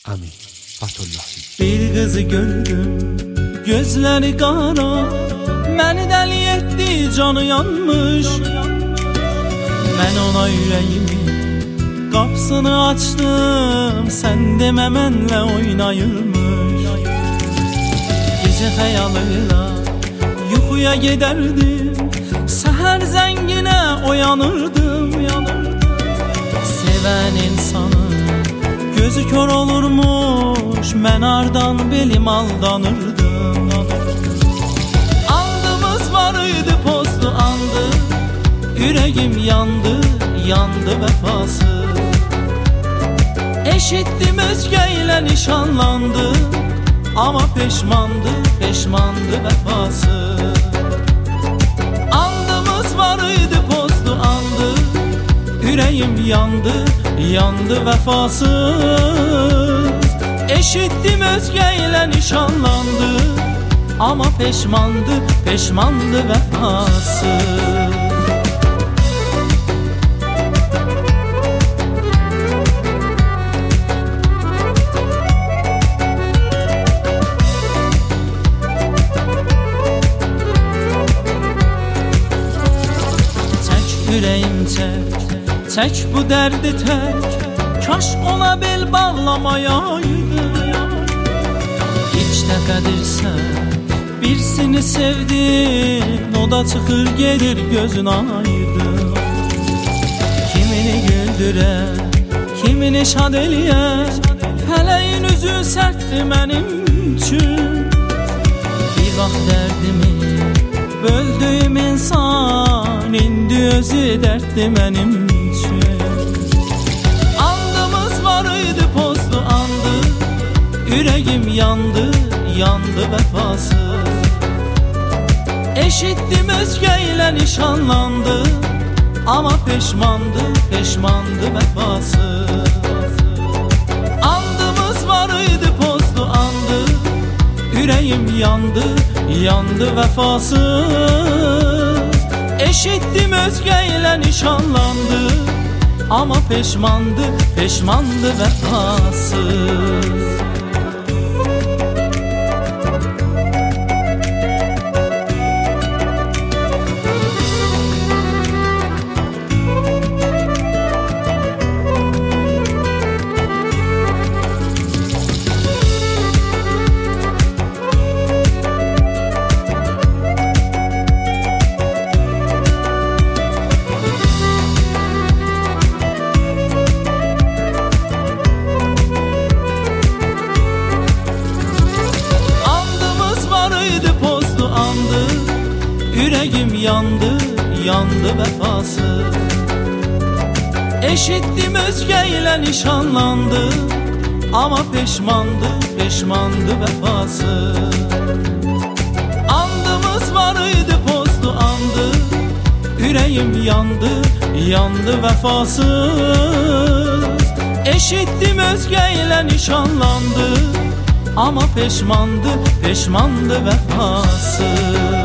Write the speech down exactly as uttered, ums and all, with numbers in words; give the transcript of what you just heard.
Əmin Fəthullahi. Bir qızı gördüm, gözləri qara, məni dəli etdi, canı yanmış. Mən ona ürəyimi, qapısını açdım, sən demə mənlə oynayırmış. Gecə xəyalıyla yuxuya gedərdim, səhər zənginə oyanırdım. Sevən insanın gözü kör olurmuş, mən ardan belim aldanırdım. Andımız var idi, postu andı, ürəyim yandı, yandı vəfasız. Eşitdim özgə ilə nişanlandı, ama peşmandı, peşmandı vəfasız. Andımız var idi, postu andı, ürəyim yandı, yandı vəfasız. Eşitdim özgə ilə nişanlandı, ama peşmandı, peşmandı vəfasız. Ürəyim çək, çək bu dərdi tək, kaş ona bel bağlamayaydı. İlk dəfədirsən, birisini sevdin, o da çıxır gedir gözün aydın. Kimini güldürər, kimini şad eləyər, fələyin üzü sərtdir mənim üçün. Bir vaxt dərdimi böldüyüm insan, indi özü dərddir mənim üçün. Andımız var idi, postu andı, ürəyim yandı, yandı vəfasız. Eşitdim özgə ilə nişanlandı, ama peşmandı, peşmandı vəfasız. Andımız var idi, postu andı, ürəyim yandı, yandı vəfasız. Eşitdim özgə ilə nişanlandı, ama peşmandı, peşmandı vəfasız. Ürəyim yandı, yandı vəfasız. Eşitdim özgə ilə nişanlandı, ama peşmandı, peşmandı vəfasız. Andımız var idi, postu andı, ürəyim yandı, yandı vəfasız. Eşitdim özgə ilə nişanlandı, ama peşmandı, peşmandı vəfasız.